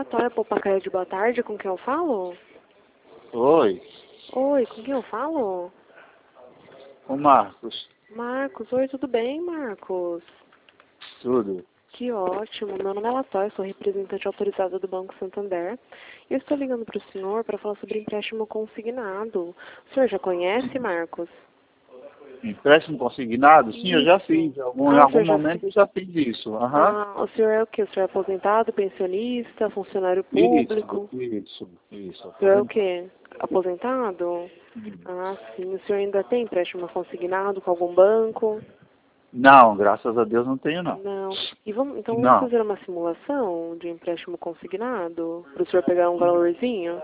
Relatório Popacaia de boa tarde, com quem eu falo? Oi, Oi, com quem eu falo? o Marcos. Marcos, oi, tudo bem, Marcos? Tudo. Que ótimo, meu nome é Latóia, sou representante autorizada do Banco Santander. Eu estou ligando para o senhor para falar sobre empréstimo consignado. O senhor já conhece, Marcos? Empréstimo consignado? Sim, eu já fiz. Em O algum senhor já momento fez? eu já fiz isso. Aham. O senhor é o quê? O senhor é aposentado, pensionista, funcionário Isso, público? isso. O senhor é o Aposentado. quê? Aposentado? Ah, sim. O senhor ainda tem empréstimo consignado com algum banco? Não, graças a Deus não tenho não. Não. Então vamos Não. fazer uma simulação de empréstimo consignado para o senhor pegar um valorzinho?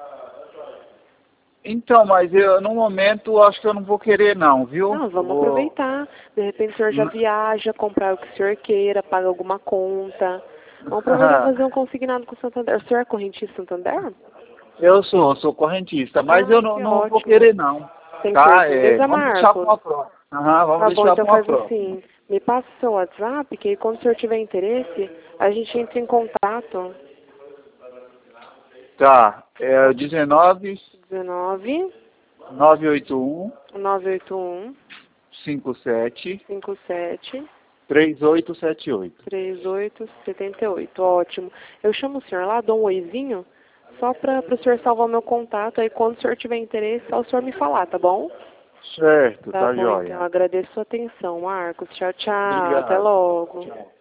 Então, mas eu no momento acho que eu não vou querer não, viu? Não, Eu vamos vou. aproveitar. De repente o senhor já viaja, comprar o que o senhor queira, paga alguma conta. Vamos aproveitar e fazer um consignado com o Santander. O senhor é correntista Santander? Eu sou correntista, mas eu Que não vou ótimo. querer não. Tem Tá? certeza, Vamos deixar para Marcos? uma próxima. Aham, vamos Tá bom, deixar então para uma faz próxima. assim. Me passa o seu WhatsApp, que aí quando o senhor tiver interesse, a gente entra em contato. Tá. É o 19 19 981 981 57 57 3878. 3878. Ótimo. Eu chamo o senhor lá, dou um oizinho, só para o senhor salvar o meu contato. Aí quando o senhor tiver interesse, só o senhor me falar, tá bom? Certo, Tá tá bom, então. joia. Agradeço a sua atenção, Marcos. Tchau, tchau. Até Obrigado. logo. Tchau.